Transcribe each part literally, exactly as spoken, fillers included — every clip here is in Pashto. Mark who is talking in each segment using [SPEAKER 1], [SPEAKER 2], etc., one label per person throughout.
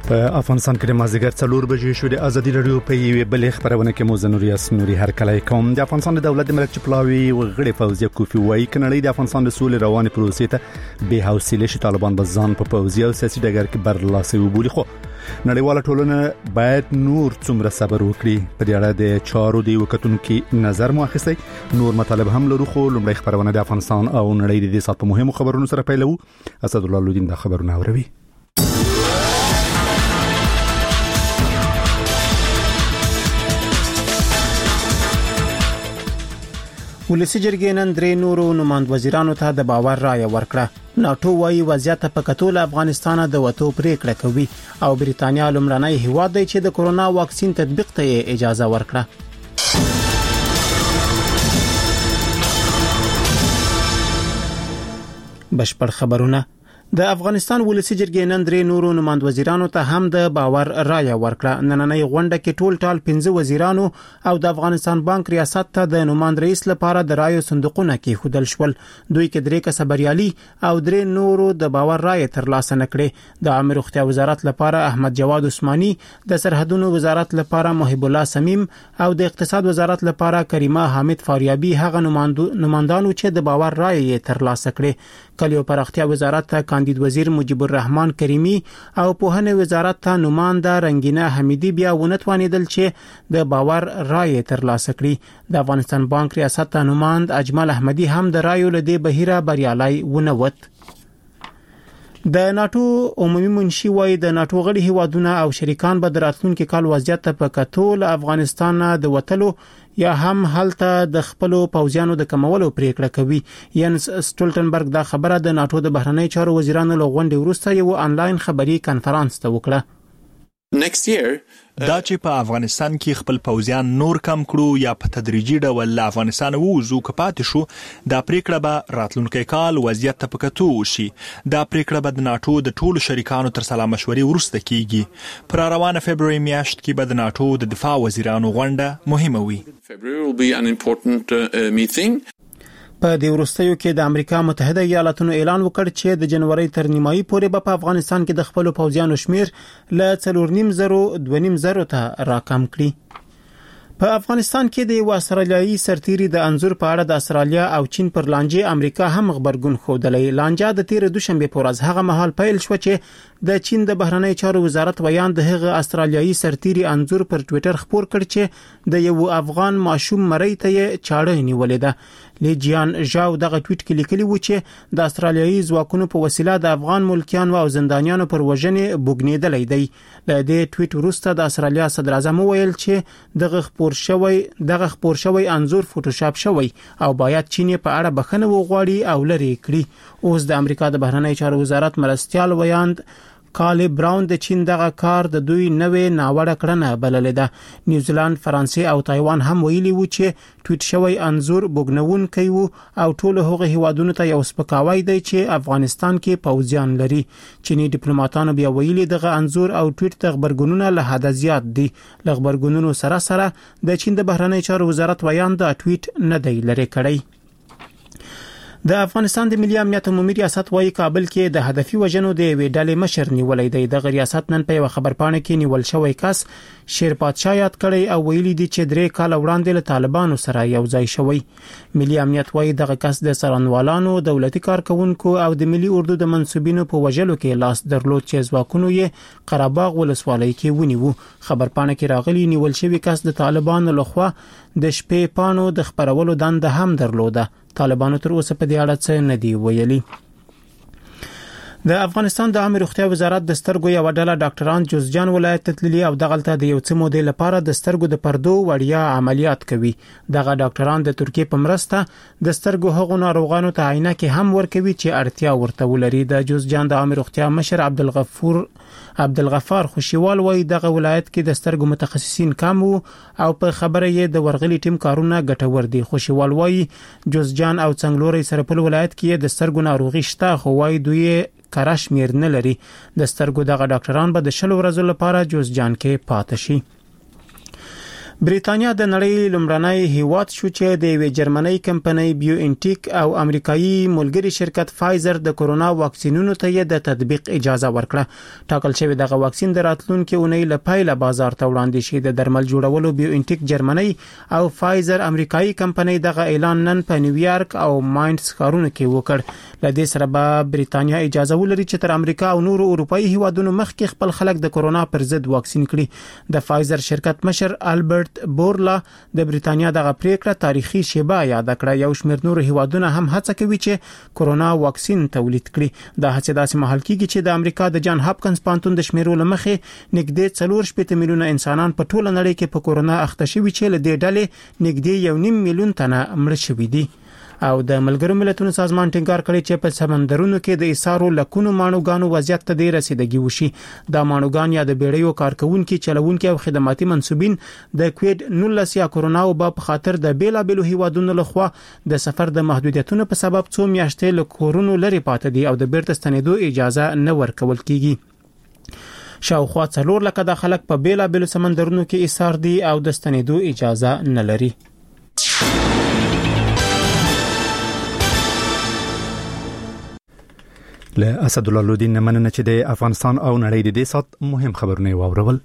[SPEAKER 1] په افغانستان کې د مازدیګر څلور بجې شو د ازادي رادیو په یوې بلې خبرونه کې مو زنوري اسنوري هر کله کوم د افغانستان د دولت د ملک چپلاوي وغړي فوزي کوفي وای کنړی د افغانستان د سولې رواني پروسې ته به حوصله شي طالبان بزان په پوزي او سیاسي ډګر کې برلاسي وبولي خو نړیواله ټولنه باید نور څومره صبر وکړي په دې اړه د چارو دی وکټونو کې نظر مو اخیستی نور مطالب هم لرو خو لومړی خبرونه د افغانستان او نړۍ د دې سات په مهمو خبرونو سره پیلو اسد الله لودین د خبرونه اوروي
[SPEAKER 2] ولسی جرګې نن درې نورو نمائند وزیرانو ته د باور رایه ورکړه. ناتو وايي وضعیت په کتول افغانستان د وټو پریکړه کوي او بریتانیا لمړنۍ هیواد دی چې د کورونا واکسین تطبیق ته اجازه ورکړه. بشپړ خبرونه د افغانستان ولسی جرګې نن درې نورو نمائند وزیرانو ته هم د باور رایه ورکړه. نننۍ غونډه کې ټول ټال پنځه وزیرانو او د افغانستان بانک ریاست ته د نمائند رئیس لپاره د رایو صندوقونه کې خودل شول. دوی کې درې کس بریالي او درې نورو د باور رایه ترلاسه نکړي. د عامه روغتیا وزارت لپاره احمد جواد عثماني، د سرحدونو وزارت لپاره محب الله سمیم او د اقتصاد وزارت لپاره کریمه حامد فاریابي هغه نمائندانو چې د باور رایه ترلاسه کړي. کلیو پراختیا وزارت ته کاندید وزیر مجيب الرحمن کریمی او پوهنې وزارت ته نماینده رنگینه حمیدی بیا ونتوانیدل چې د باور رایه ترلاسه کړي. د افغانستان بانک ریاست ته نماینده اجمل احمدی هم د رایو لدی بهیره بریالای ونوت. د ناتو عمومي منشي وايي د ناتو غړي هیوادونه او شریکان به دراتلونکو کال وضعیت په کتول افغانستان د وټلو یا هم هلته د خپل پوځیانو د کمولو پریکړه کوي. ینس سټولټنبرګ دا خبره د ناتو د بهرنی چارو وزیرانو له غونډې وروسته یو آنلاین خبري کانفرنس ته وکړه.
[SPEAKER 3] Next year
[SPEAKER 4] دا چې په افغانستان کې خپل پوځیان نور کم کړو یا په تدریجي ډول له افغانستان ووزو کپات شو دا پریکړه به راتلونکي کال وضعیت ته پکتو شي. دا پریکړه به د ناتو د ټولو شریکانو تر سلا مشورې ورسته کیږي. پر روانه فبراير میاشت کې به د ناتو د دفاع وزیرانو غونډه مهمه وي.
[SPEAKER 3] February will be an important uh, meeting.
[SPEAKER 2] په دې وروستیو کې د امریکا متحده ایالاتونو اعلان وکړ چې د جنوري تر نیمایي پورې به په افغانستان کې د خپل پوځیانو شمیر له څلور نیم زرو دوه نیم زرو ته راکم کړي. په افغانستان کې د استرالیایي سرتیري د انزور په اړه د استرالیا او چین پر لانجه امریکا هم خبرګون خوده. لانجه د تیر دوشنبه په ورځ هغه مهال پیل شو چې د چین د بهرنی چارو وزارت ویان د هغه استرالیایي سرتیري انزور پر ټوئیټر خبر کړ چې د یو افغان ماشوم مړی ته چاړه نیولې ده. لیجیان ژاو دغه ټویټ کې لیکلی و چې د استرالیایي ځواکونو په وسیله د افغان ملکیانو او زندانیانو پر وژنې بوګنیدلې دی. له دې ټویټ وروسته د استرالیا صدر اعظم ویل چې دغه خبر شوی دغه خبر شوی انزور فوټوشاپ شوی او باید چین په اړه بخښنه وغواړي او لری کړي. اوس د امریکا د بهرنی چارو وزارت مرستيال ویاند کالی براون د چین دغه کار د دوی نوې ناوړه کړنه بللې ده. نیوزیلند، فرانسې او تایوان هم ویلي و چې ټویټ شوی انزور بوګنون کوي او ټول هغه هیوادونو ته یو سپکاوی دی چې افغانستان کې پوځیان لري. چینی ډیپلوماټانو بیا ویلي دغه انزور او ټویټ ته خبرګونونه له حد زیات دي. له خبرګونونو سره سره د چین د بهرنی چارو وزارت ویان د ټویټ نه دی لری کړی. د افغانستان د ملي امنیت عمومي ریاست وايي کابل کې د هدفي وژنو د وی ډلې مشر نیولې دی. د ریاست نن په یو خبرپاڼه کې نیول شوی کس شیر پادشاه یاد کړی او ویلي دی چې درې کال وړاندې له طالبانو سره یو ځای شوی. ملي امنیت وايي دغه کس د سرانوالانو، دولتي کارکونکو او د ملي اردو د منسوبینو په وژلو کې لاس درلود چې ځواکونو یې قرهباغ ولسوالۍ کې ونیو. خبرپاڼه کې راغلی نیول شوی کس د طالبانو لخوا د شپې پانو د خبرولو دنده هم درلوده. طالبانو تر اوسه په دې اړه څه نه دی ویلي. د افغانستان د عامه روغتیا وزارت د سترګو یو ډله ډاکټران جوزجان ولایت ته تللي او دغلته د یو څه مودې لپاره د سترګو د پردو وړیا عملیات کوي. دغه ډاکټران د ترکیه په مرسته د سترګو هغو ناروغانو ته عینکې هم ورکوي چې اړتیا ورته ولري. د جوزجان د عامه روغتیا مشر عبدالغفور عبدالغفار خوشیوال وایي دغه ولایت کې د سترګو متخصصین کم وو او په خبره یې د ورغلي ټیم کارونه ګټور دي. خوشیوال وایي جوزجان او څنګلوري سرپل ولایت کې د سترګو ناروغي شته خو وایي دوی کراش میر نه لري. د سترګو دغه ډاکټران به د شل ورځې لپاره جوزجان کې پاتې شي. بریتانیا د نړۍ لومړنی هیواد شو چې د یوې جرمنۍ کمپنۍ بیو انټیک او امریکایي ملګری شرکت فایزر د کورونا واکسینونو ته د تطبیق اجازه ورکړه. ټاکل شوی دغه واکسین د راتلونکي اونۍ له پیله بازار ته وړاندې شي. د درمل جوړولو بیو انټیک جرمنۍ او فایزر امریکایي کمپنۍ دغه اعلان نن په نیویارک او ماینډز ښارونو کې وکړ. له دې سره به بریتانیا اجازه ولري چې تر امریکا او نورو اروپایي هیوادونو مخکې خپل خلک د کورونا پر ضد واکسین کړي. د فایزر شرکت مشر البرت بورلا د بریتانیا دغه پریکړه تاریخي شیبه یاد کړه. یو شمېر نور هیوادونه هم هڅه کوي چې کورونا واکسین تولید کړي. دا هڅه داسې مهال کېږي چې د امریکا د جان هاپکنز پانتون د شمیرو لمخې نږدې څلور شپږ میلیونه انسانان په ټوله نړۍ کې په کورونا اخته شوي چې له دې ډلې نږدې یو نیم میلیون تنه مړه شوي دي. او د ملګرو ملتونو سازمان ټینګار کړی چې په سمندرونو کې د ایسارو لکونو مانوګانو وضعیت ته ډېر رسیدګي وشي. دا مانوګان یا د بیړیو کارکونکو چلوونکو او خدماتي منسوبین د کووډ نولس یا کورونا وبا په خاطر د بیلابلو هیوادونو لخوا د سفر د محدودیتونو په سبب څو میاشتې له کورونو لري پاتې دي او د بیرته ستنېدو اجازه نه ورکول کیږي. شاوخوا څلور لکه د خلک په بیلابلو سمندرونو کې ایسار دي او د ستنېدو اجازه نه لري.
[SPEAKER 1] له اسد الله لودین مننه چې د افغانستان او نړۍ د دې سات مهم خبرونه واورول.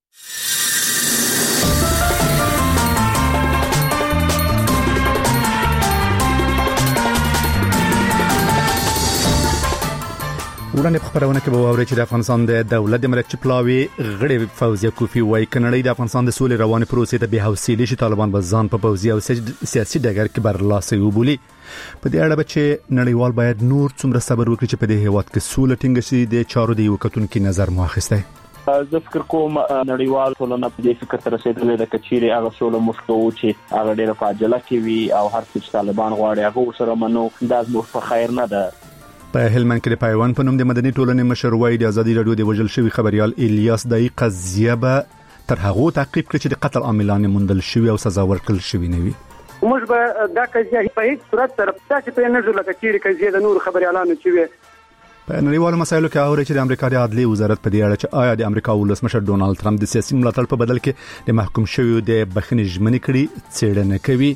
[SPEAKER 1] ورانه په خبرونه کې به واوري چې د افغانستان د دولت د ملک چپلاوي غړي فوزیه کوفی وای کنړی د افغانستان د سولې روانې پروسې ته به حوصله شي طالبان به ځان په پوځي او سیاسي ډګر کې برلاسه وبولي. په دې اړه چې نړیوال باید نور څومره صبر وکړي چې په دې هیواد کې سولې ټینګ شي د چارو دی وکټونکو نظر مؤخسته.
[SPEAKER 5] زه فکر کوم نړیوال ټولنه په دې فکر سره رسیدلې ده چې هغه سولې مشکو چې هغه ډېر فاجعه کوي او هر څه طالبان غواړي هغه سره منو دا زموږ په خیر نه ده.
[SPEAKER 1] په هلمند کې د پایوان په نوم د مدني ټولنې مشر وای د ازادي رادیو د وژل شوی خبريال الیاس دای قضیه به تر هغه تعقیب کړي چې د قتل عاملان موندل شوی او سزا ورکړل شوی نه وي.
[SPEAKER 6] موږ به دا قضیه په هیڅ صورت سره تاسو په نه ځل کې چیرې قضیه د نور خبريالانو چې وي
[SPEAKER 1] په نړیوالو مسایلو کې اوري چې د امریکا د عدلي وزارت په دې اړه چې آیا د امریکا ولسمشر ډونالد ټرمپ د سیاسي ملاتړ په بدل کې د محکوم شوی د بخښنې ژمنې کړي څېړنه کوي.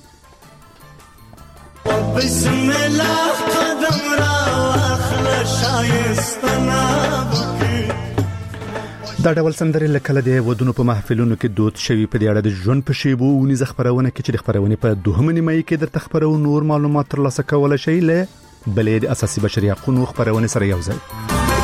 [SPEAKER 1] بسم الله قدم را دا ډول سندرې لکه د ودونو په محفلونو کې دود شوی. په دې اړه د ژوند په شیبو ونیزه خبرونه کې چې د خبرونه په دوهمه نیمه کې در تخبرو نور معلومات ترلاسه کول شي له بلې د اساسي بشري حقوقو خبرونه سره یو ځای.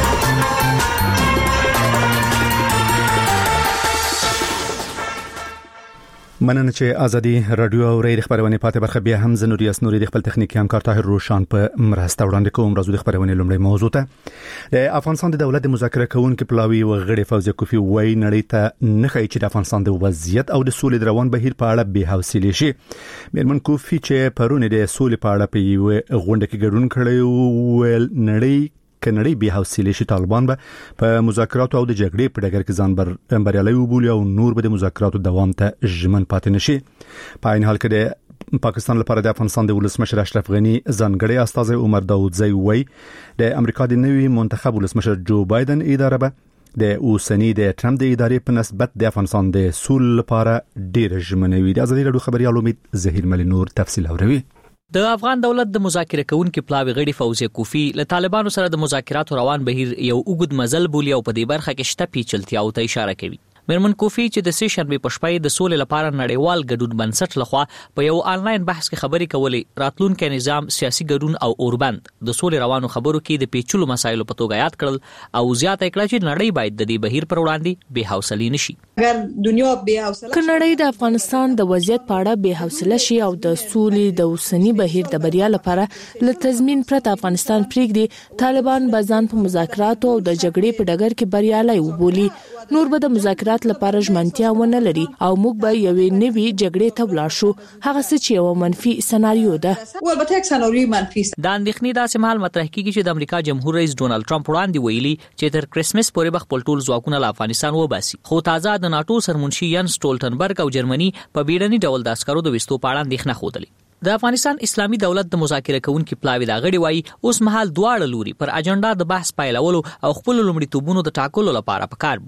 [SPEAKER 1] مننه چې ازادي رادیو او ری خبرونه پاتې برخه بیا هم زنوري اسنوري د خپل تخنیکی همکار طاهر روشان په مرسته وړاندې کوم. راځو د خبرونه لومړی موضوع ته د افغانستان د دولت د مذاکره کوونکو پلاوی او غړي فوزیه کوفی وای نړۍ ته نه خای چې د افغانستان د وضعیت او د سولې روان بهیر په اړه به حوصله شي. مېرمن کوفی چې پرونه د سولې په اړه په یو غونډه کې ګډون کړی ول نړۍ کنړی به حوصله شي طالبان به په مذاکراتو او د جګړې په ډګر کې ځان بر بریالي وبولي او نور به د مذاکراتو دوام ته ژمن پاتې نشي. په عین حال کې د پاکستان لپاره د افغانستان د ولسمشر اشرف غنی ځانګړي استاذ عمر داوودزی وای د امریکا د نوي منتخب ولسمشر جو بایدن اداره به د اوسنی د ټرمپ د ادارې په نسبت د افغانستان د سول لپاره ډیر ژمنوي. د ازادي رادیو خبريال امید زهیر مل نور تفصیل اوروي.
[SPEAKER 7] د افغان دولت د مذاکره کوونکو پلاوی غړي فوزیه کوفی له طالبانو سره د مذاکراتو روان بهیر یو اوږد مزل بولی او په دې برخه کې شته پیچلتیا او ته اشاره کوي. مېرمن کوفی چې د سې شنبه په شپه د سولې لپاره نړیوال ګډون بنسټ لخوا په یو آنلاین بحث کې خبرې کولې راتلونکي نظام سیاسي ګډون او اوربند د سولې روانو خبرو کې د پیچلو مسایلو په توګه یاد کړل او زیاته کړه چې نړۍ باید د دې بهیر پر وړاندې بے حوصله نشي.
[SPEAKER 8] اگر دنیا بے حوصله کړي د افغانستان د وضعیت په اړه بے حوصله شي او د سولې د اوسنی بهیر د بریا لپاره له تضمین پرته افغانستان پریږدي طالبان بزان په مذاکراتو او د جګړې په ډګر کې بریالي وبولي نور به د مذاکرات لپاره ژمنتیا ونه لري او موږ به یوې نوې جګړې ته ولاړ شو هغه څه چې یو منفي سناریو ده.
[SPEAKER 9] البته یک سناریو منفي
[SPEAKER 7] د اندېښنې داسې مهال مطرح کیږي چې د امریکا جمهور رئیس ډونالد ټرمپ وړاندې ویلي چې تر کریسمس پورې به خپل ټول ځواکونه له افغانستان وباسي. خو تازه د ناتو سرمنشي ین سټولټنبرګ او جرمني په بیړني ډول د عسکرو د وستو په اړه اندېښنه خوده. د افغانستان اسلامي دولت د مذاکره کوونکو پلاوی دا غړي وایي اوس مهال دواړه لوري پر اجنډا د بحث پایلولو او خپل لومړیتوبونو د ټاکلو لپاره په کار بوخت دي.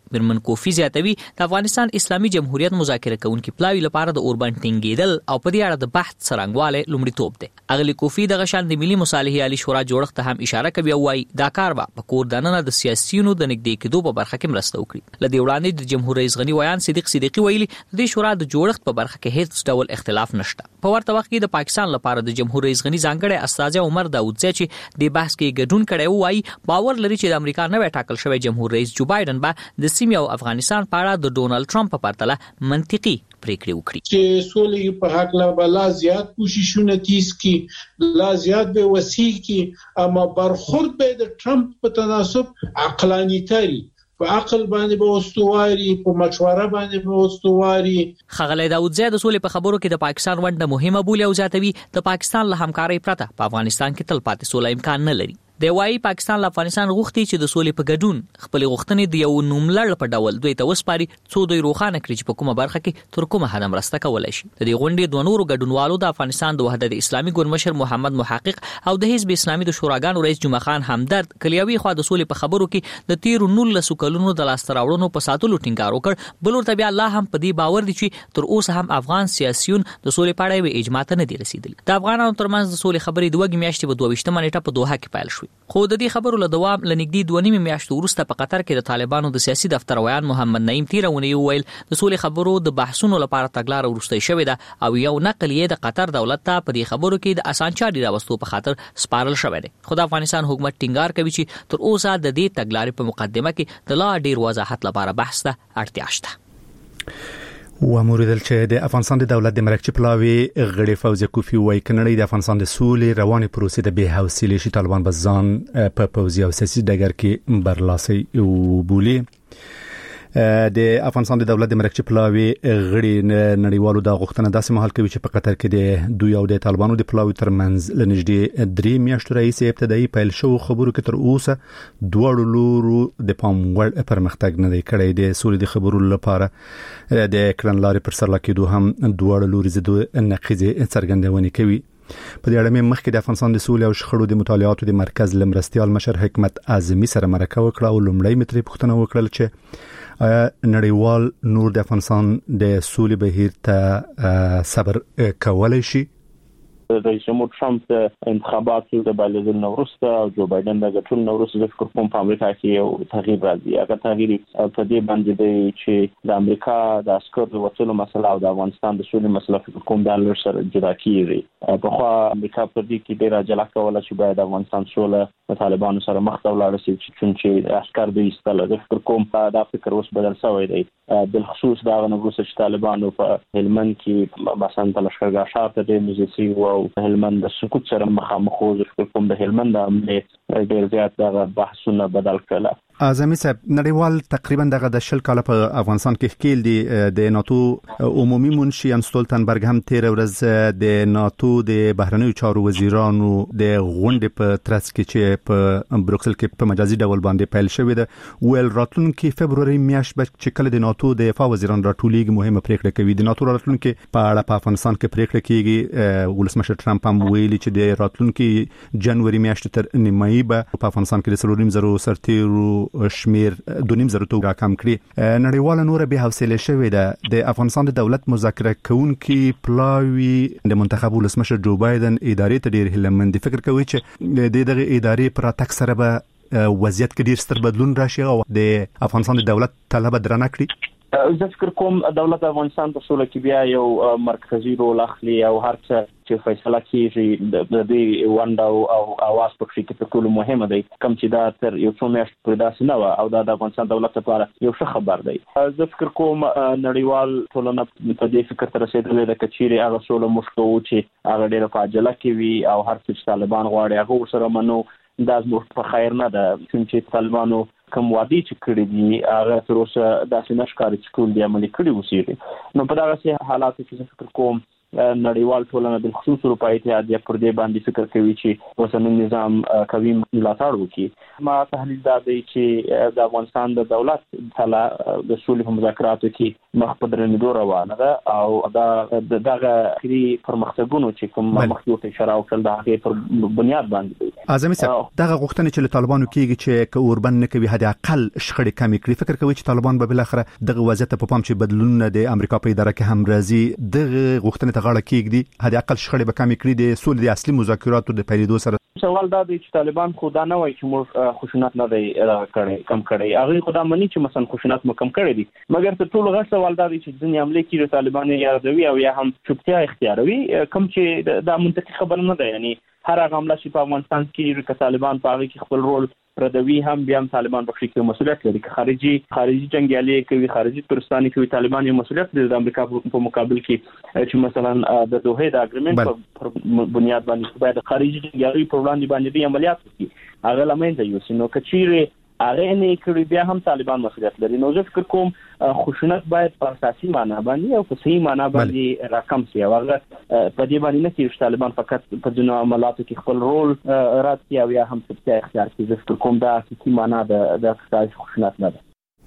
[SPEAKER 7] مرمن کوفی زیاتوي د افغانستان اسلامي جمهوریت مذاکره کوونکي پلاوی لپاره د اوربند ټینګېدل او په دې اړه د بحث څرنګواله لومړیتوب دی. اغلی کوفی د غشان د ملي مصالحې عالی شورا جوړښت ته هم اشاره کوي او وايي دا کار به په کور دننه د سیاسيونو د نږدې کېدو په برخه کې مرسته وکړي. لدې وړاندې د جمهور رئیس غنی ویان صدیق صدیقی ویلي د دې شورا د جوړښت په برخه کې هیڅ ډول اختلاف نشته. په ورته وخت کې د پاکستان لپاره د جمهور رئیس غنی ځانګړی استاذ عمر داوودزی چې د بحث کې ګډون کړي وایي باور لري چې د امریکا نوې ټاکل شوی جمهور رئیس جو بایدن به د سیمې او افغانستان په اړه د ډونالد ټرمپ په پرتله منطقي پریکړې وکړي.
[SPEAKER 10] چې سولې په حق لا بلا زیات کوششونه تیز کی لا زیات به وسیع کی اما برخورد به د ټرمپ په تناسب عقلانی تاری په عقل باندې به واستواري په مشوره باندې به واستواري.
[SPEAKER 7] خغلی داوودزی د سولې په خبرو کې د پاکستان ونډه مهمه بولي او ځاتوي د پاکستان له همکارۍ پرته په افغانستان کې تل پاتې سوله امکان نه لري. د وايي پاکستان له افغانستان غوښتي چې د سولې په ګډون خپل غوښتنې د یو نوملړ په ډول دوی ته وسپاري څو دوی روښانه کړي چې په کومه برخه کې تر کومه حد مرسته کولای شي. د دې غونډې دوه نورو ګډونوالو د افغانستان د وحدت اسلامي ګورمشر محمد محقق او د حزب اسلامي د شوراګانو رئیس جمعه خان همدرد کلیوي خو د سولې په خبرو کې د تیر نولس کلونو د لاستراوړنو په ساتلو ټینګار وکړ. بل ورته بیا الله هم په دې باور دي چې تر اوسه هم افغان سیاسيون د سولې په اړه اجماع ته نه دي رسیدلي. د افغانانو ترمنځ د سولې خبرې د وګ میاشتې په دوه ویشتمه نیټه په دوحه کې پیل شوې. خو د دې خبرو له دوام لنګدي دوه نیمه میاشتې وروسته په قطر کې د طالبانو د سیاسي دفتر ویان محمد نعیم تیرونی ویل د سولې خبرو د بحثونو لپاره تګلار ورسته شوې ده او یو نقل یې د قطر دولت ته په دې خبرو کې د اسانچاري راوستو په خاطر سپارل شوې ده. خو د افغانستان حکومت ټینګار کوي چې تر اوسه د دې تګلارې په مقدمه کې د لا ډیر وضاحت لپاره بحث ته اړتیا شته.
[SPEAKER 1] و موریدل چې د افغانستان د دولت د مرکزی پلاوی غړي فوزي کوفی وای کنړی د افغانستان د سولې رواني پروسې د به حوصله شي طالبان بزان په پوزي او سیاسي ډګر کې برلاسي او بولی. د افغانستان د دولت د مرکزی پلاوی غړي نړیوالو د غوښتنه داسې مهال کوي چې په قطر کې د دوی او د طالبانو د پلاوی ترمنځ لنږدې درې میاشتې راهیسې ابتدایي پیل شو خبرو کې تر اوسه دوه لورو د پام وړ پرمختګ نه دی کړی. د سولې د خبرو لپاره د کړنلارې پر سر لکېدو هم دوه لوري زده نقیزه څرګندونه کوي. په دې اړه مخکې د افغانستان د سولې او شخړو د مطالعاتو د مرکز لمرستيال مشر حکمت اعظمي سره مرکه وکړه او لومړی متري پوښتنه وکړه چې آیا نړیوال نور د افغانستان د سولې بهیر ته صبر کولای شي؟
[SPEAKER 5] رئیس جمهور ټرمپ د انتخاباتو د بلدل نورسته او جو بایدن د ګټل نورسته د فکر کوم په امریکا کې یو تغییر راځي. هغه تغییر په دې باندې دی چې د امریکا د عسکرو وټلو مسله او د افغانستان د سولې مسله فکر کوم د لور سره جدا کیږي. په خو امریکا په دې کې ډیر عجله کوله چې باید افغانستان سوله د طالبانو سره مخ ته ولاړ شي چې عسكر دوی استل د فکر کوم دا فکر اوس بدل شوی دی. بل خصوص دا غنوسه چې طالبانو په هلمند کې مثلا په لشکرګاه ښار ته د مزيسي او هلمند د سقوط سره مخامخ وو کوم د هلمند امنیت ډیر زیات د بحثونه بدل کړل.
[SPEAKER 1] اعظمي صاحب نړیوال تقریبا دغه د شل کال په افغانستان کې خکیل دي د ناتو عمومي منشي ان ستولتنبرګ هم تیر ورځ د ناتو د بهرنیو چارو وزیرانو د غونډې په ترڅ کې چې په بروکسل کې په مجازي ډول باندې پیل شوې ده ویل راتلونکي فبرवरी میاشت به چې کله د ناتو د دفاع وزیران راټولېږي مهمه پریکړه کوي. د ناتو راتلونکي په اړه په افغانستان کې پریکړه کیږي. ولسمشر ټرمپ هم ویلي چې د راتلونکي جنوري میاشت تر نیمایي به په افغانستان کې د څلورم زرو سرتیرو شمیر دونیم زره تو راکم کړي. نړیواله نور به حوصله شوې ده. د افغانستان د دولت مذاکره کوونکي پلاوی د منتخب ولسمشر جو بایدن ادارې ته ډیر هلمند فکر کوي چې د دغه ادارې پر تک سره به وضعیت کې ډیر ستر بدلون راشي او د افغانستان د دولت طلب درنه کړي.
[SPEAKER 5] زه فکر کوم دولت افغانستان په سوله کې بیا یو مرکزی رول اخلي او هر څه چې فیصله کیږي د دې ونډه او اواز په کې په ټولو مهمه دی. کوم چې دا تر یو څو میاشتې پورې داسې نه و او دا د افغانستان دولت لپاره یو ښه خبر دی. زه فکر کوم نړیوال ټولنه په دې فکر تر رسیدلې ده چې هغه سوله مشکو چې هغه ډېر په عجله کې وي او هر څه چې طالبان غواړي هغه ورسره منو دا زموږ په خیر نه ده. چې طالبانو کوم وادي چې کړی دي هغه تر اوسه داسې نشکاري چې کول دي عملي کړی وسیږي. نو په دغه حالاتو کې فکر کوم نړیوال ټولنه د خصوص اروپאי اتحادیه پر دې باندې فکر کوي چې اوسنی نظام کوي ملاتړ وکړي. ما تحلیل دا دی چې د افغانستان د دولت تله د سولې په مذاکراتو کې مخ په درنېدو روانه ده او دا دغه اخري پرمختګونو چې کوم مخکې اشاره وکړل د هغې پر بنیاد باندې
[SPEAKER 1] اعظمي صاحب دغه غوښتنه چې له طالبانو کېږي چې که اوربند نه کوي حد اقل شخړې کمې کړي، فکر کوي چې طالبان به بالاخره دغه وضعیت په پام چې بدلونونه د امریکا په اداره کې هم راځي دغه غوښتنه ته غاړه کېږدي، حد اقل شخړې به کمې کړي د سولې د اصلي مذاکراتو د پیلېدو سره؟
[SPEAKER 5] سوال دا دی چې طالبان خو دا نه وایي چې موږ خشونت نه دی کړی کم کړی، هغه خو دا مني چې مثلا خشونت مو کم کړی دي، مګر تر ټولو غټ سوال دا دی چې ځینې حملې کېږي طالبان یې یادوي او یا هم چوپتیا اختیاروي، کوم چې دا منطقي خبره نه ده. یعنی هر هغه حمله چې په افغانستان کې چې طالبان په هغه کې خپل رول پردوي هم بیا هم طالبان په شکل مسؤلیت لري که خارجي خارجي جنگیالي کوي، خارجي ترستاني کوي، طالبان یې مسؤلیت لري د امریکا په مقابل کې چې مثلا د دوحې د اګریمنت په بنیاد باندې باید خارجي جنگیالي په وړاندې باندې عملیات وکړي، هغه لمنځه یوسي. نو کچېره هغه نه کړی بیا هم طالبان مسؤلیت لري. نو زه فکر کوم خشونت باید په اساسي معنا باندې او په صحیح معنا باندې راکم شي، او هغه په دې باندې نه چې طالبان فقط په ځینو عملیاتو کې خپل رول راځي او یا هم څه اختیار کوي. زه فکر کوم دا اساسي معنا د د خشونت نه ده.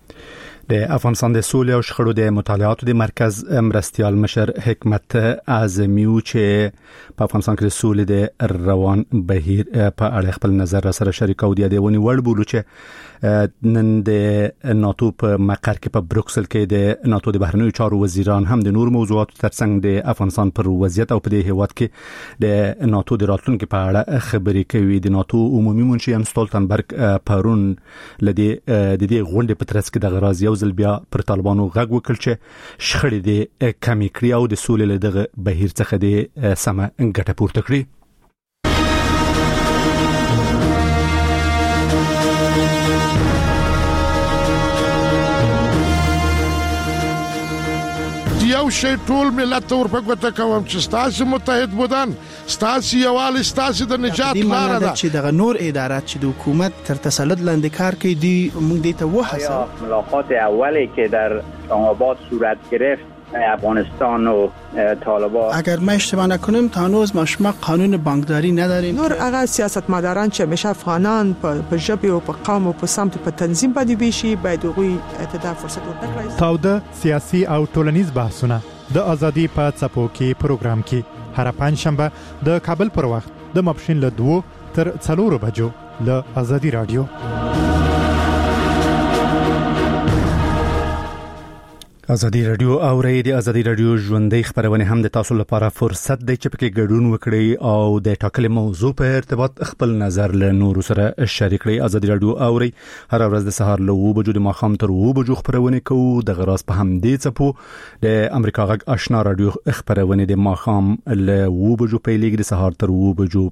[SPEAKER 1] د افغانستان د سولې او شخړو د مطالعاتو د مرکز مرستیال مشر حکمت اعظمي چې په افغانستان کې د سولې د روان بهیر په اړه خپل نظر را سره شریکو دی د ونی وړ بولو چې نن د ناتو په مقر کې په بروکسل کې د ناتو د بهرنیو چارو وزیران هم د نور موضوعاتو ترڅنګ د افغانستان پر وضعیت او په دې هیواد کې د ناتو د راتلونکو په اړه خبرې کوي. د ناتو عمومي منشي ان ستولتنبرګ پرون لدی د دې غونډې په ترڅ کې د غراض یو ځل بیا پر طالبانو غږ وکړ چې شخړې د کمی کړی او د سولې له دغه بهیر څخه د سمه ګټه پورته کړي.
[SPEAKER 11] یو شی ټول ملت ته ورپګوته کوم چې ستاسو متحد بودن ستاسو یوالي ستاسو د نجات لار ده
[SPEAKER 12] چې دغه نور ادارات چې د حکومت تر تسلط لاندې کار کوي دی موږ دې ته وحسه.
[SPEAKER 13] ملاقات اولی که در اسلام‌آباد صورت گرفت افغانستان و طالبان،
[SPEAKER 12] اگر ما اشتباه نکنیم تا هنوز ما شما قانون بانکداری نداریم.
[SPEAKER 14] نور هغه سیاستمداران چې همیشه افغانان په ژبه او په قوم او په سمت په تنظیم باندې بيشي باید هغوی ته فرصت ورکړي.
[SPEAKER 15] تاوده سیاسي او ټولنیز بحثونه د ازادي په څپو کې پروګرام کې هر پنځشنبه د کابل پر وخت د ماپښین له دوه تر څلورو بجو له ازادي رادیو.
[SPEAKER 1] ازادي رادیو او ری د ازادي رادیو ژوندۍ خبرونه هم د تاسو لپاره فرصت دی چې پکې ګډون وکړئ او د ټاکلې موضوع په ارتباط خپل نظر له نورو سره شریک کړئ. ازادي رادیو او ری هر ورځ د سهار له اوه بجو د ماښام تر اوه بجو خبرونه کوي. د غراس په هم دې څپو د امریکا غږ آشنا رادیو خبرونه د ماښام له اوه بجو پیلېږي د سهار تر اوه بجو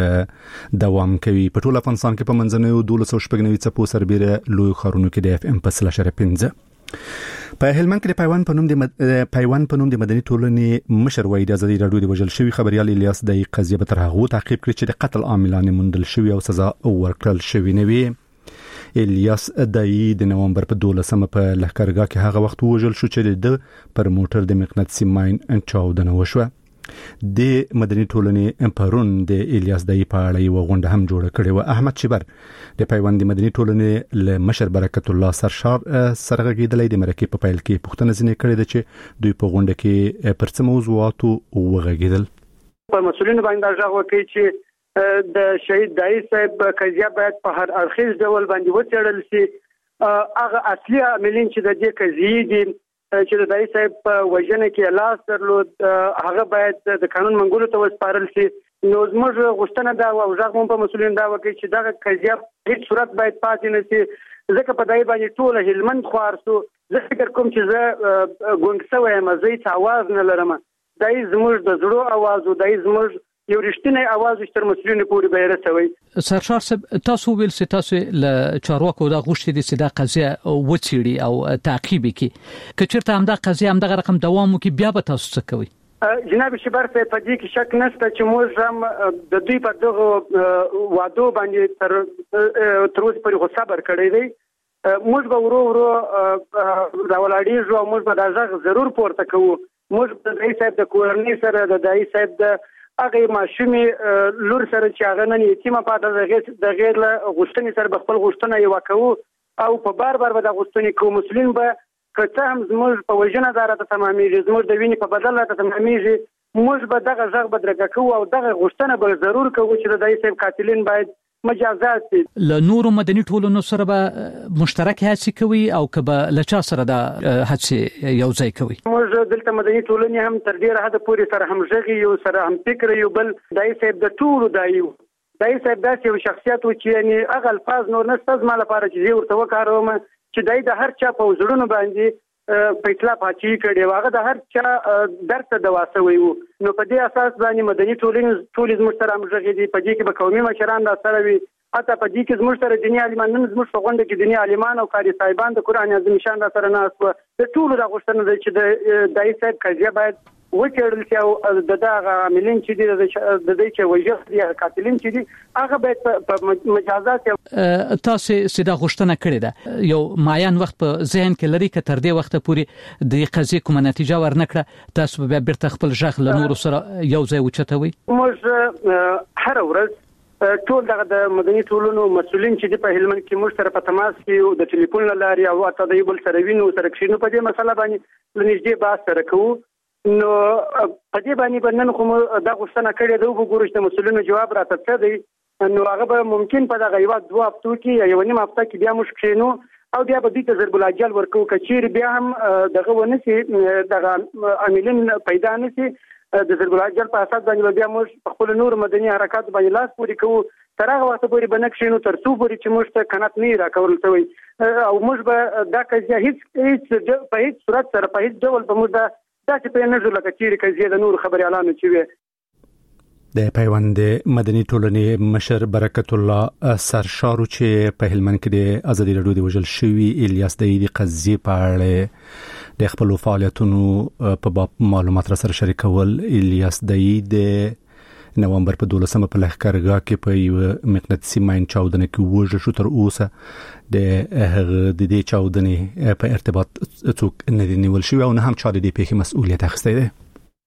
[SPEAKER 1] دوام کوي. په ټول افغانستان کې په منځنوي دولس او شپږ نوي څپو سربېره لوی خارونو کې د اف ام په سلاش پنځه. په هلمند کې د پیوان په نوم د پیوان په نوم د مدني ټولنې مشر وای د ازادي رادیو د وجل شوی خبريال الیاس د قضیه به تر هغه تعقیب کړي چې د قتل عاملان موندل شوی او سزا ورکړل شوی نه وي. الیاس دای د نومبر په دولسمه په لهکرګه کې هغه وخت وژل شو چې د پر موټر د مقناطیسي ماین انچاودنه وشوه. د مدني ټولنې پرون د الیاس دای په اړه یو غونډه هم جوړه کړې و. احمد شبر د پیوند مدني ټولنې له مشر برکت الله سرشار سره غږیدلې د مرکې په پیل کې پښتنه ځنې کړې ده چې دوی په غونډه کې پر څه موضوعاتو وغږیدل.
[SPEAKER 6] په مسؤلینو باندې ځاغ وکړي چې د شهید دای صاحب قضیه باید په هر اړخیز ډول باندې وڅېړل شي. هغه اصلي عاملین چې د دې قضیې دي چې د دای صاحب په وژنه کې لاس درلود هغه باید د قانون منګولو ته وسپارل شي. نو زموږ غوښتنه دا او ځکه موږ په مسؤلین دا وکړي چې دغه قضیه هیڅ صورت باید پاتې نه شي. ځکه په دای باندې ټول هلمند خوار سو. زه فکر کوم چې زه ګونګ سوی یم، زه هیڅ اواز نه لرم. دای زموږ د زړه اواز او دای زموږ یو رښتینی اواز تر مسؤلینو پورې به رسوي.
[SPEAKER 16] سرشار صاحب تاسو ویل چې تاسو ل چارواکو د غوښتي دي چې دا قضیه وڅېړي او تعقیب کړي. که چېرته هم دا قضیه هم دغه رقم دوام وکړي بیا به تاسو څه کوئ؟
[SPEAKER 6] جناب شبر په دې کې شک نشته چې موږ هم د دوی په دغه وادو باندې تر تر اوسه پورې صبر کړی دی. موږ به ورو ورو راولاړېږو او موږ به دا ځای ضرور پورته کوو موږ د دای صاحب د کورنۍ سره د دای صاحب د هغه ماشومې لور سره چې هغه نن یتیمه پاتې ده د غیر له غوښتنې سره خپل غوښتنه یې وکړو او په بار بار به د غوښتنې کوو مسلمان به که څه هم زموږ په وژنه دا راته تمامېږي زموږ د وینې په بدل راته تمامېږي موږ به دغه غږ بدرګه کوو او دغه غوښتنه به ضرور کوو چې د دای صاحب قاتلین باید مجازات شي.
[SPEAKER 16] له نورو مدني ټولنو سره به مشترک هڅې کوي او که به له چا سره دا هڅې یو ځای کوي؟
[SPEAKER 6] موږ دلته مدني ټولنې هم تر ډېره حده پورې سره همغږي یو سره هم فکر یو بل دای صاحب د ټولو دایو دای صاحب داسې یو شخصیت و چې یعنی هغه الفاظ نور نشته زما لپاره چې زه ورته وکاروم چې دای د هر چا په زړونو باندې په اطلاع پاتې کړي واغه د هر چا درته دوا سوی وو نو په دې اساس باندې مدني ټولنې ټول زموږ سره همغږي دي په دې کې به قومي مشران را سره وي حتی په دې کې زموږ سره دیني عالمان نن زموږ په غونډه کې دیني عالمان او قاری صاحبان د قران عظیم شان را سره ناست و د ټولو د غوښتنه ده چې د دای صاحب قضیه باید وکړل شي او د دغه عاملین چې دي د دې چې وجه دي قاتلین چې دي هغه باید په مجازات
[SPEAKER 16] تاسو سیده غوښتنه کړې ده یو معین وخت په ذهن کې لري چې تر دې وخت پورې د قضیې کومه نتیجه ورنکړه تاسو به بیرته خپل ژغ له نور سره یو ځای وچتوي؟
[SPEAKER 6] موږ هر ورځ ټول دغه د مدني ټولنو مسؤلین چې په هلمند کې موږ سره په تماس کې د ټلیفون لاري او اته د یو بل سره وینو سره کښینو په دې مسله باندې لنیږدې باس سره کوو نو په دې باندې بنن کوم دا غوښتنه کړې ده وګورئ چې مسؤلینو جواب راته څه دی نو هغه به ممکن په دغه یو دوه هفتو کې یو نیم هفته کې بیا موږ کښینو او بیا به دې ته ضرب الاجل ورکو کچیر بیا هم دغه ونسي دغه عاملین پیدا نشي د ضرب الاجل په اساس باندې بیا موږ خپل نور مدني حرکات باندې لاس پورې کوو تر هغه وخت پورې به نه کښینو تر څو پورې چې موږ ته قناعت نه راکول شوی او موږ به دا قضیه هیڅ هیڅ په هیڅ صورت سره په هیڅ ډول به موږ دا چې په نظر لکه چیرې قضیه د نور خبري اعلان چې وي
[SPEAKER 1] د پیوند مدني ټولنې مشر برکت الله سرشارو چې په هلمند کې د ازادي راډیو د وژل شوی الیاس د دې قضیه په اړه د خپل فعالیتونو په باب معلومات را سره شریکول الیاس د نومبر په دولسمه په لښکرګاه کې په یو مقناطیسي ماین چاودنه کې وژل شو تر اوسه د هغه د دې چاودنې په ارتباط څوک نه دی نیول شوی او نه هم چا د دې پیښې مسؤلیت اخیستی دی.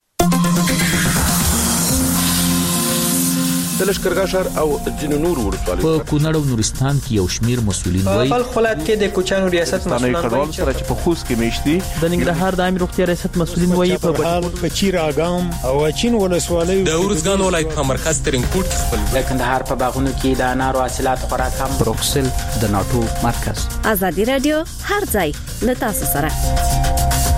[SPEAKER 17] د لښکرګاه ښار او ځینو نورو ولسوالیو
[SPEAKER 7] په کونړ او نورستان کې یو شمیر مسؤلین وایي
[SPEAKER 18] په خپل کې د کوچانو ریاست مسؤلین
[SPEAKER 17] وایي چې په خوست کې میشتي
[SPEAKER 18] د ننګرهار د عامه روغتیا ریاست مسؤلین وایي په
[SPEAKER 19] بهال په چیر اګام او چین ولسوالیو
[SPEAKER 20] د اورزګان ولایت په مرکز ترینکوټ خپل
[SPEAKER 18] د کندهار په باغونو کې د انارو حاصلات خوراک هم
[SPEAKER 7] بروکسل د ناتو مرکز
[SPEAKER 21] ازادي رادیو هر ځای له تاسو سره.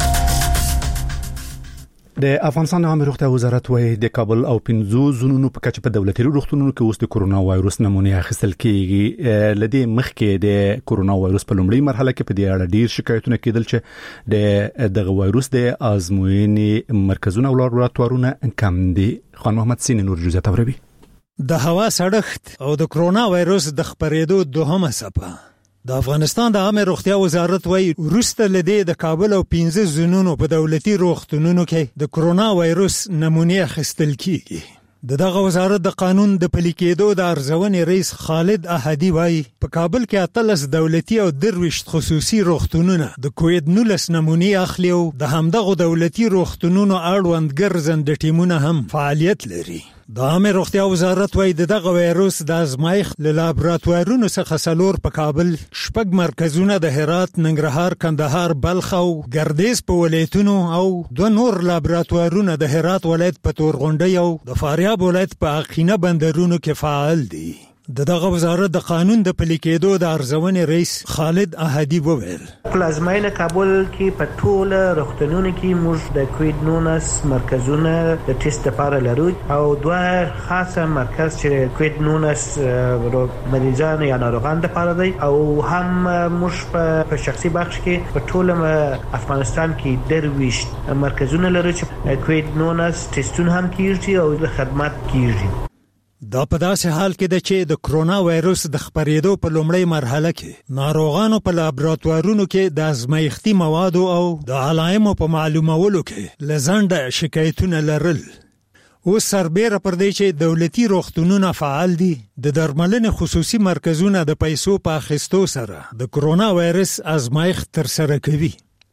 [SPEAKER 1] د افغانستان عامه روغتیا وزارت وايي د کابل او پنځو زونونو په کچه په دولتي روغتونونو کې اوس د کورونا وایروس نمونه اخیستل کیږي. لدې مخکې د کورونا وایروس په لومړۍ مرحله کې په دې اړه ډیر شکایتونه کېدل چې د دغه وایروس د ازموینې مرکزونه او لابراتوارونه کم دي. خان محمد سین نور جزئیات اوروي.
[SPEAKER 19] د هوا سړښت او د کورونا وایروس د خپرېدو دوهمه څپه د افغانستان د عامه روغتیا وزارت وايي وروسته لدې د کابل او پنځه زونونو په دولتي روغتونونو کې د کورونا وایروس نمونه اخیستل کیږي. د دغه وزارت د قانون د پلي کېدو د ارزونې رئیس خالد احدي وايي په کابل کې اتلس دولتي او درويشت خصوصي روغتونونه د کووید نولس نمونه اخلي او د همدغه دولتي روغتونونو اړوند ګرځند ټیمونه هم فعالیت لري. د عامه روغتیا وزارت وايي دغه وایروس د ازمایښت له لابراتوارونو څخه څلور په کابل، شپږ مرکزونه د هرات، ننګرهار، کندهار، بلخ او ګردیز په ولایتونو او دوه نور لابراتوارونه د هرات ولایت په تورغونډۍ او د فاریاب ولایت په اقینه بندرونو کې فعال دي. د دغه وزارت د قانون د پلي کېدو د ارزونې رئیس خالد احدي وویل
[SPEAKER 22] پلازمینه کابل کې په ټول روغتونونو کې موږ د کووید نولس مرکزونه د ټیسټ لپاره لرو او دوه خاصه مرکز چې کووید نولس مریضان یا ناروغان لپاره دی او هم موږ په شخصي بخش کې په ټول افغانستان کې درويشت مرکزونه لرو چې کووید نولس ټیسټونه هم کیږي او خدمات کیږي.
[SPEAKER 19] دا په داسې حال کې ده چې د کرونا وایروس د خپرېدو په لومړۍ مرحله کې ناروغانو په لابراتوارونو کې د ازمایښتي موادو او د علایمو په معلومولو کې لزنده شکایتونه لرل. اوس سربېره پر دې چې دولتي روغتونونه فعال دي، د درملنې خصوصي مرکزونه د پیسو په اخیستو سره د کرونا وایرس ازمایښت ترسره کوي.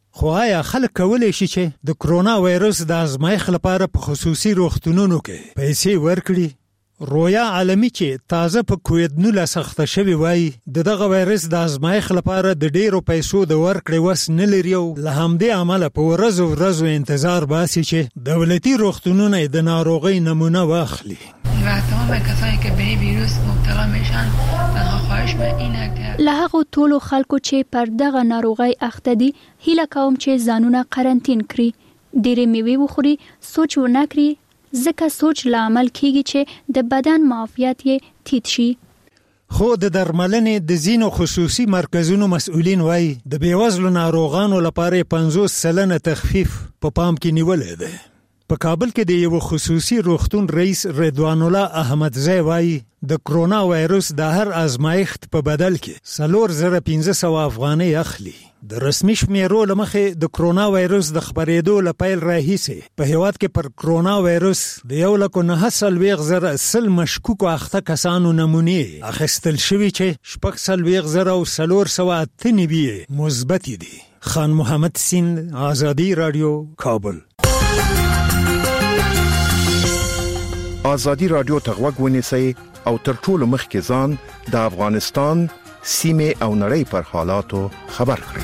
[SPEAKER 19] خو آیا خلک کولی شي چې د کرونا وایرس د آزمایښت لپاره په خصوصي روغتونونو کې پیسې ورکړي؟ رویا عالمي چې تازه په کووید نولس اخته شوی وای د دغه وایرس د آزمایښت لپاره د ډیرو پیسو د ورکړې وس نه لري او له همدې امله په ورځو ورځو انتظار باسي چې دولتي روغتونونه د ناروغۍ نمونه واخلي.
[SPEAKER 3] و تمام کسایی که به ویروس مبتلا میشن تنها خواهش به اینه که
[SPEAKER 4] له هغو ټولو خلکو چې پر دغه ناروغۍ اخته دي هیله کوم چې ځانونه قرنطین کړي، ډېرې میوې وخوري، سوچ ونه کړي ځکه سوچ له عمل کېږي چې د بدن معافیت یې ټیټ شي.
[SPEAKER 19] خو د درملنې د ځینو خصوصي مرکزونو مسؤلین وایي د بېوزلو ناروغانو لپاره پنځوس سلنه تخفیف په پام کې نیولې ده. په کابل کې د یو خصوصي روغتون رئیس رضوان الله احمدزی وایي د کرونا وایرس د هر آزمایښت په بدل کې څلور زره پنځه سوه افغانۍ اخلي. د رسمي شمیرو له مخې د کرونا وایرس د خپرېدو له پیل راهیسې په هیواد کې پر کرونا وایرس د یو لکو نهه څلوېښت زره سل مشکوکو اخته کسانو نمونې اخیستل شوي چې شپږ څلوېښت زره او څلور سوه اته نوي مثبتې دي. خان محمد سیند، آزادي راډیو، کابل.
[SPEAKER 23] آزادي راډیو ته غوږ ونیسئ او تر ټولو مخکې ځان د افغانستان سیمې او نړۍ پر حالاتو خبر کړئ.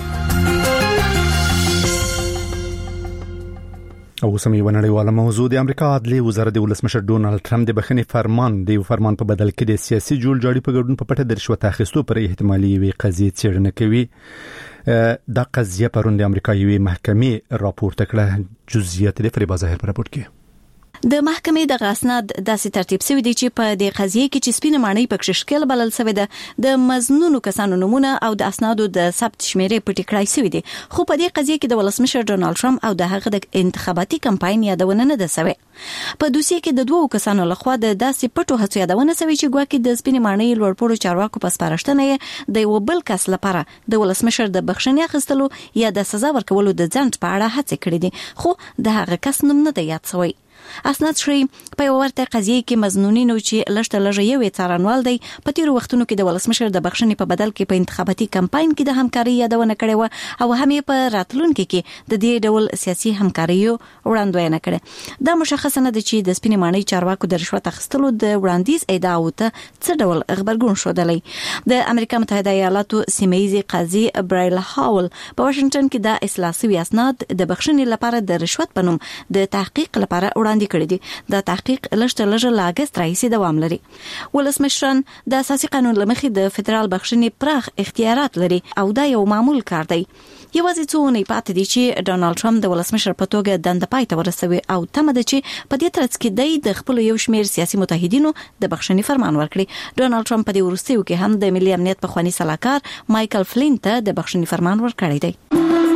[SPEAKER 1] او سمي ونړیواله موضوع د امریکا عدلي وزارت د ولسمشر ډونالد ټرمپ د بخښنې فرمان د یو فرمان په بدل کې د سیاسي جوړجاړي په ګډون په پټه د رشوت اخیستو پر احتمالي وي قضیې څېړنه کوي. دا قضیه پرون د امریکا یوې محکمې راپورته کړه. جزئیات د فریبا ظاهر په راپور کې.
[SPEAKER 21] د محکمې د اسناد داسې ترتیب شوی دی چې په دې قضیه کې چې سپینه ماڼۍ پکې شکل بلل شوی ده د مزنونو کسانو نمونه او د اسنادو د ثبت شمیرې پټې کړای شوی دي. خو په دې قضیه کې د ولسمشر ډونالد ټرمپ او د هغه د انتخاباتي کمپاین یادونه نه ده شوی. په دوسیه کې د دوو کسانو لخوا د داسې پټو هڅو یادونه شوی چې ګواکې د سپینه ماڼۍ لوړپوړو چارواکو په سپارښتنه د یو بل کس لپاره د ولسمشر د بخښنې اخیستلو یا د سزا ورکولو د ځنډ په اړه هڅې کړې دي، خو د هغه کس نوم نه دی یاد شوی. اسناد شری په ورته قضیه کې مزنونینو چې لشته لږه یو څارنوال دی په تیر وختونو کې د ولسمشر د بخښنې په بدل کې په انتخاباتي کمپاین کې د همکاري یادونه کړې و او هم په راتلونکي کې د دې ډول سیاسي همکاریو وړاندوینه کړې. دا مشخصه نه ده چې د سپینې ماڼۍ چارواکو د رشوت اخیستلو د وړاندیز ادعاو ته څه ډول خبرګون شودلی. د امریکا متحده ایالاتو سیمه‌یزي قاضي برایل هاول په واشنگټن کې د اصلاح شوي اسناد د بخښنې لپاره د رشوت په نوم د تحقیق لپاره وړاندې کړی دی. دا تحقیق لږه لږه لا اگست راهیسې دوام لري. ولسمشران د اساسي قانون لمخې د فدرال بخښنې پراخ اختیارات لري او دا یو معمول کار دی. یوازې څو نه پاتې دي چې ډونالد ټرمپ د ولسمشر په توګه دنده پای ته ورسوي او تمه ده چې په دې ترڅ کې د خپل یو شمېر سیاسي متحدینو د بخښنې فرمان ورکړي. ډونالد ټرمپ په دې وروستیو کې هم د ملي امنیت په خواني سلاکار مایکل فلین ته د بخښنې فرمان ورکړی دی.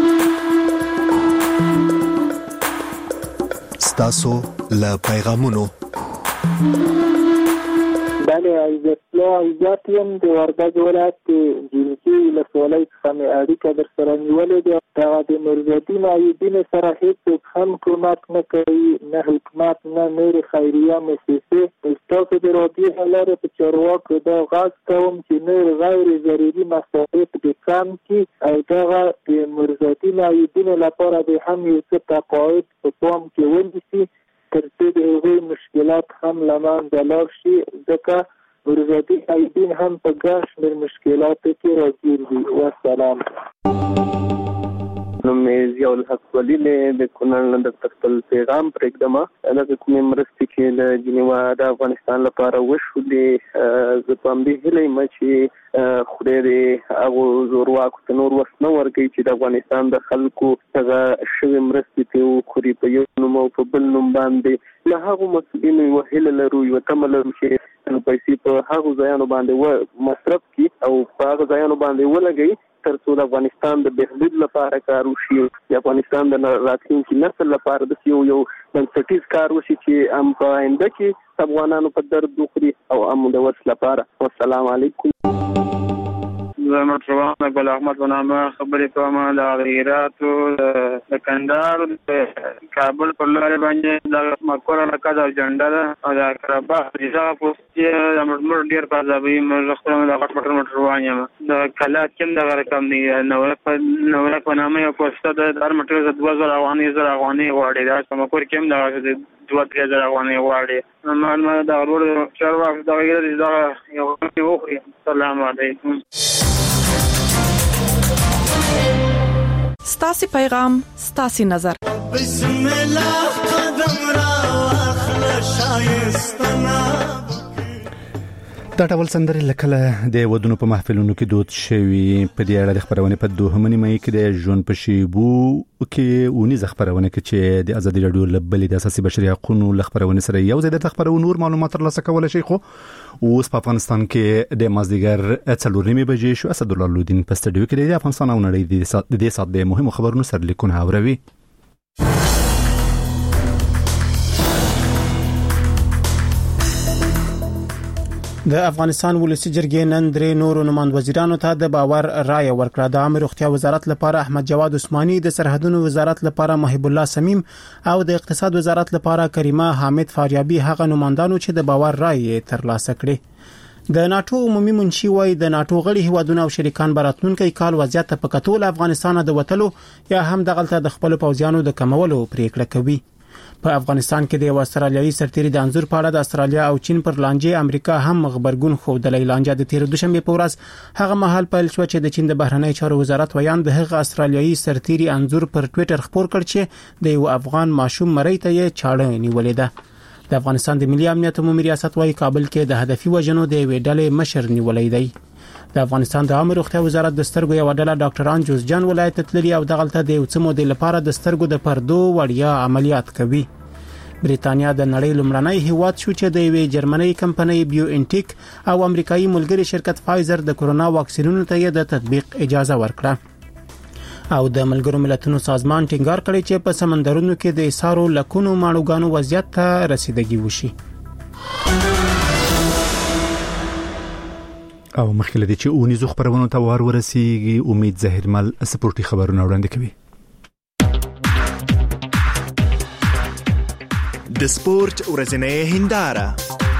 [SPEAKER 24] ستاسو له پیغامونو
[SPEAKER 25] بله عزت الله عزت یم د وردګ ولایت جنکي ولسوالۍ څخه مې اړیکه در سره نیولې ده. دغه د نورالدین ایوبین سره هېڅوک هم کومک نه کوي، نه حکومت نه نورې خیریه مؤسسې. ستاسو د راډیو له لارې په چارواکو دا غږ کوم چې نور غیر ضروري مصارف دې کم کړي او دغه د نورالدین ایوبین لپاره د هم یو څه تقاعد په پام کې ونیسي تر څو د هغوی مشکلات هم له منځه لاړ شي، ځکه نورالدین ایوبین هم په ګڼ شمېر مشکلاتو کې راګیر دي. والسلام.
[SPEAKER 26] نو مې ضیاء الحق ولی له د کونړ نه د خپل پیغام پرېږدم. دا کومې مرستې چې د جنیوا د افغانستان لپاره وشولې زه په همدې هیله یم چې خدای دې هغو زورواکو ته نور وس نه ورکوي چې د افغانستان د خلکو هغه شوې مرستې پرې وخوري په یو نوم او په بل نوم باندې. له هغو مسؤلینو یوه هیله لرو، یوه تمه لرو چې پیسې په هغو ځایانو باندې مصرف کړي او په هغه ځایانو باندې ولګوي تر څو د افغانستان د بهبود لپاره کار وشي، د افغانستان د راتلونکي نسل لپاره د یو یو بنسټیز کار وشي چې هم په آینده کې افغانانو په درد وخوري او هم د ورس لپاره. والسلام علیکم.
[SPEAKER 2] زموږ روان ګل احمد ونامه خبرې کوم د غیراتو د کندهار کابل پر لارې باندې د مکور علاقه د جنډا او د کربا ځای پوسټ د موږ ډیر پازابي موږ خپل د غټ موټر موټر روان یم د کلات کوم د رقم دی نو نو په نامه یو پوسټ د هر موټر د دوه زره افغاني زره افغاني غواړي دا مکور کوم د دوه درې زره افغاني غواړي معلومه د ورور چارواک د غیر د یو وخوري. السلام علیکم.
[SPEAKER 5] ستاسي پیغام ستاسي نظر.
[SPEAKER 8] بسم الله قدم را اخلا شایستنا.
[SPEAKER 1] دا ډول سندرې لکه د ودونو په محفلونو کې دود شوي. په دې اړه د خبرونه په دوهمه نیمه کې د ژوند په شیبو کې ونی خبرونه کې چې د ازادي رادیو لبلې د اساسي بشري حقوقو لخبرونه سره یو ځای د خبرونه نور معلومات ترلاسه کولای شي. خو اوس په افغانستان کې د مازدیګر څلور نیمه بجې شو. اسد الله لودین په سټډیو کې د افغانستان او نړۍ د دې سات د مهمو خبرونو سره لیکونه اوروي.
[SPEAKER 9] د افغانستان ولسی جرګې نن درې نورو نمائند وزیرانو ته د باور رائے ورکړه. د عامه روغتیا وزارت لپاره احمد جواد عثماني، د سرحدونو وزارت لپاره محب الله سمیم او د اقتصاد وزارت لپاره کریمه حامد فاریابي هغه نمائندانو چې د باور رائے ترلاسه کړي. د ناتو عمومي منشي وای د ناتو غړي هیوادونو او شریکان براتلونکي کال وضعیت په کتول افغانستان د وټلو یا هم دغلته د خپل پوځیانو د کمولو پریکړه کوي. په افغانستان کې د استرالیایي سرتیري د انزور په اړه د استرالیا او چین پر لانجې امریکا هم خبرګون خوده. لانجه د تیر دوشنبه په ورځ هغه مهال پیل شو چې د چین د بهرنی چارو وزارت ویان د هغه استرالیایي سرتیري انزور پر ټوئیټر خبر کړ چې د یو افغان ماشوم مړی ته یې چاړه نیولې ده. د افغانستان د ملي امنیت عمومي ریاست وايي کابل کې د هدفي وژنو د وې ډلې مشر نیولې دی. د افغانستان د عامه روغتیا وزارت د سترګو یو ډله ډاکټران جوزجان ولایت تللی او دغلته د یو څه مودې لپاره د سترګو د پردو وړیا عملیات کوي. بریتانیا د نړۍ لومړنی هیواد شو چې د یوې جرمني کمپنۍ بیو انټیک او امریکایي ملګری شرکت فایزر د کورونا واکسینونو ته د تطبیق اجازه ورکړه. او د ملګرو ملتونو سازمان ټینګار کړی چې په سمندرونو کې د ایثارو لکونو ماڼوګانو وضعیت ته رسیدګي وشي.
[SPEAKER 1] او مخکې لدی چې اونیزو خبرونه ته وار ورسیږي امید ظاهرمل سپورتي خبرونه وړاندې کوي.
[SPEAKER 24] د سپورت ورځنۍ هنداره.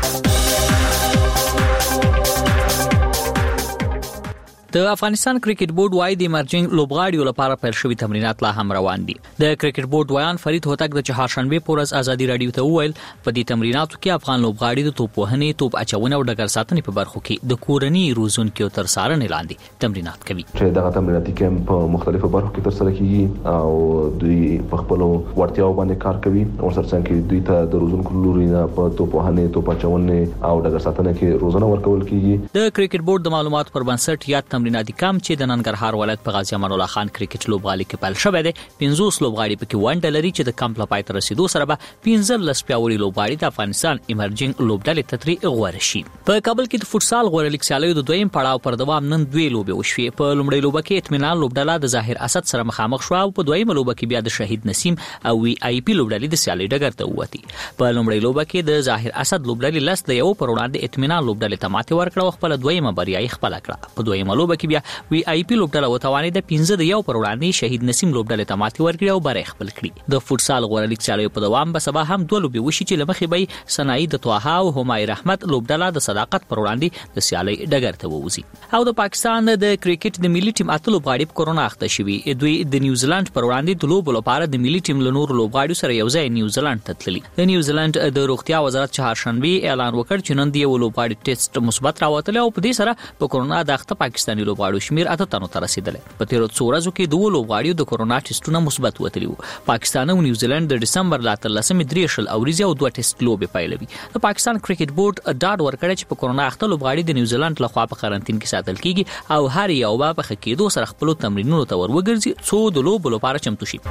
[SPEAKER 7] د افغانستان کرکټ بورډ وايي د ایمرجنګ لوبغاړیو لپاره پیل شوی تمرینات لا هم روان دي. د کرکټ بورډ ویان فرید هوتک د چهارشنبه پورز ازادي رادیو ته وویل په دې تمریناتو کې افغان لوبغاړي د توپ وهنې، توپ اچونې او ډګر ساتنې په برخو کې د کورنۍ روزونکو تر څارنې لاندې تمرینات کوي.
[SPEAKER 10] چې دغه تمریناتي کیمپ په مختلفو برخو کې تر سره کیږي او دوی په خپل وړتیاو باندې کار کوي او سرڅنګ کې دوی ته د روزونکو لوري نه په توپ وهنې، توپ اچونې او ډګر ساتنې کې روزنه ورکول کیږي. د کرکټ بورډ د معلوماتو پر بنسټ یا تمریناتي کم چې د ننګرهار ولایت په غازی امان الله خان کرکټ لوبغالي کې پیل شوی دی. پنځوس لوبغاړي پکې ونډه لري چې د کمپ لپاره تر رسیدو سره به پنځه لس پیاوړي لوبغاړي د افغانستان ایمرجنګ لوبډلې ته ترې غوړه شي. په کابل کې د فوتسال غوړه لیګ سیالیو د دویم پړاو پر دوام نن دوی لوبې وشوې. په لومړۍ لوبه کې اطمینان لوبډله د ظاهر اسد سره مخامخ شو او په دویمه لوبه کې بیا د شهید نسیم او وی آی پی لوبډلې د سیالي ډګر ته ووتې. په لومړۍ لوبه کې د ظاهر اسد لوبډلې لس د یو پر وړاندې اطمینان لوبډلې ته ماتې ورکړه او خپل دویمه بریا یې خپل کړه. په دویمه لوبه کې بیا وی آی پی لوبډله توانې د پنځه د یو پر وړاندې شهید نسیم لوبډلې ته ماتې ورکړي او بری خپل کړي. د فوتسال غوړه لیګ سیالیو په دوام به سبا هم دوه لوبې وشي چې لمخې به سنائی د توها او همای رحمت لوبډله د صداقت پر وړاندې د سیالي ډګر ته ووزي. او د پاکستان د کرکټ د ملي ټیم اته لوبغاړي په کورونا اخته شوي. دوی د نیوزیلند پر وړاندې د لوبو لپاره د ملي ټیم له نورو لوبغاړو سره یو ځای نیوزیلند ته تللي. د نیوزیلند د روغتیا وزارت چهارشنبه اعلان وکړ چې نن د یو لوبغاړي ټیسټ مثبت راوتل او په دې سره په کورونا د اخته پاکستاني لوبغاړو شمیر اته تنو ته رسیدل. په تیر څو ورځو کې دوه لوبغاړیو د کورونا ټیسټونه مثبت وتلي وو. پاکستان او نیوزیلند د دسمبر لا تر لسمې درې شل اوریزه او دوه ټیسټ لوبې پیلوي. د پاکستان کرکټ بورډ ډاډ ورکړی چې په کورونا اخته لوبغاړي د نیوزیلند لخوا په قرنټین کې ساتل کیږي او هر یو به په خکېدو سره خپل تمرینونو ته وروګرځي څو د لوبو لپاره چمتو شي.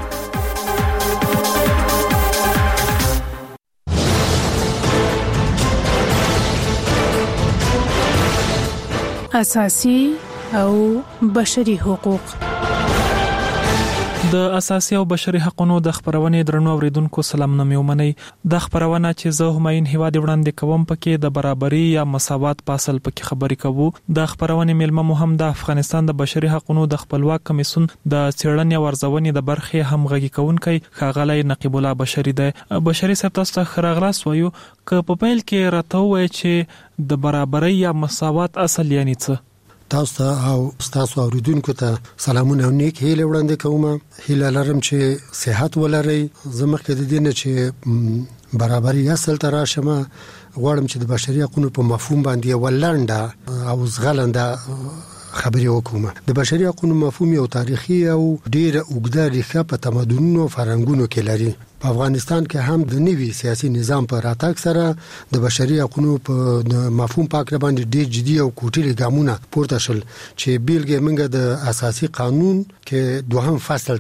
[SPEAKER 11] اساسي او بشري حقوق. د اساسي او بشري حقوقو د خبرونې درنو اوریدونکو سلام نومي ومني د خبرونه چې زه هماین هیواد وړاندې کوم پکې د برابرۍ یا مساوات پاسل پکې خبرې کوو د خبرونې ملما مهم د افغانستان د بشري حقوقو د خپلواک کمیسون د څېړنې او ارزونې د برخې همغږي کونکي ښاغلی نقیب الله بشری د بشري سپتاست خراغلاس وایو ک په پیل کې راته وای چې د برابرۍ یا مساوات اصل یعنی څه
[SPEAKER 12] تاسو او تاسو اوریدونکو ته سلامونه او نیک هیله وړاندې کوم هیله لرم چې صحت ولرئ زموږ د دې نه چې برابرۍ اصل تر شمه غواړم چې د بشري حقوقو په مفهوم باندې ولنده او زغلنده خبرې وکوم د بشري حقوقو مفهوم یو تاریخي او ډیر اوږده ریښه په تمدنونو فرهنګونو کې لري په افغانستان کې هم د نوي سیاسي نظام په راتګ سره د بشري حقوقو په مفهوم پاک باندې ډیر جدي او کوټلي ګامونه پورته شول چې بیلګې منګه د اساسي قانون کې دوهم فصل